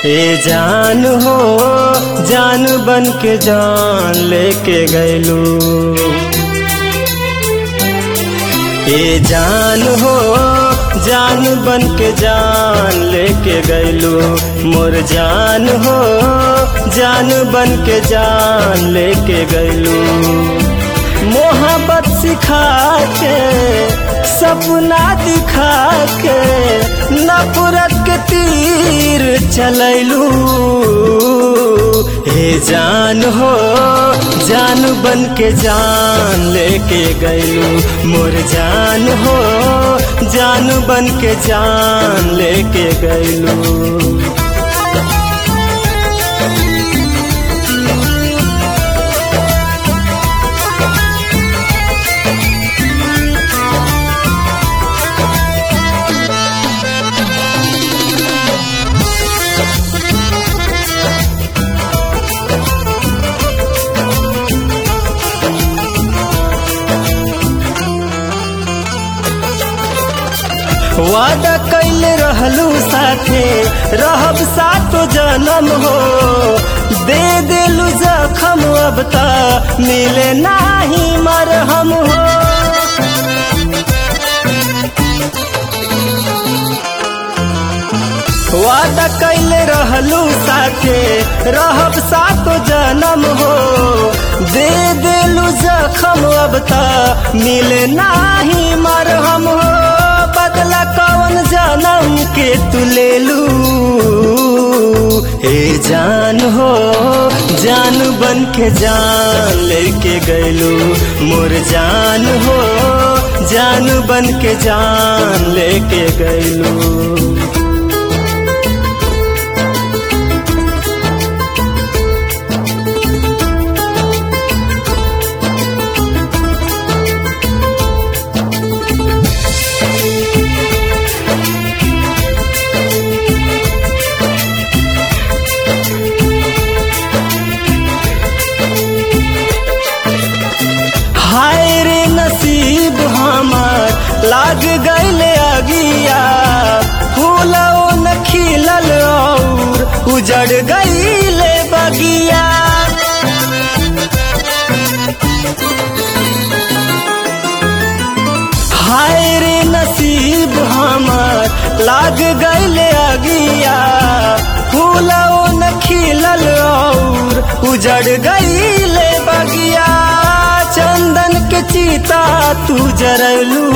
ए जान हो जान बन के जान लेके गैलू। ए जान हो जान बन के जान लेके गैलू। मोर जान हो जान बन के जान लेके गैलू। मोहब्बत सिखा के सपना दिखा के नफरत के तीर चलैलू। हे जान हो जान बन के जान लेके गैलू। मोर जान हो जान बन के जान लेके गैलू। वादा कैले रहलू साथे रहब सातो जन्म हो। दे देलू जखम अब ता मिले नाही मरहम हो। वादा कैले रहलू साथे रहब सातो जन्म हो। दे देलू जखम अब ता मिले नाही मरहम हो। बदला कौन जानम के तू ले लू। हे जान हो जान बन के जान लेके गैलू। मोर जान हो जान बन के जान लेके गैलू। हाय रे नसीब हमार लाग गईले अगिया। फूलो न खिलल और उजड़ गईले बगिया। हाय रे नसीब हमार लाग गईले अगिया। फूलो न खिलल और उजड़ गईले बगिया। चंदन के चीता तू जरलू।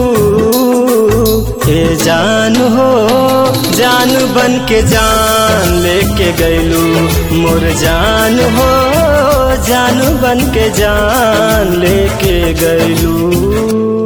हे जान हो जान बन के जान लेके गैलू। मोर जान हो जान बन के जान लेके गैलू।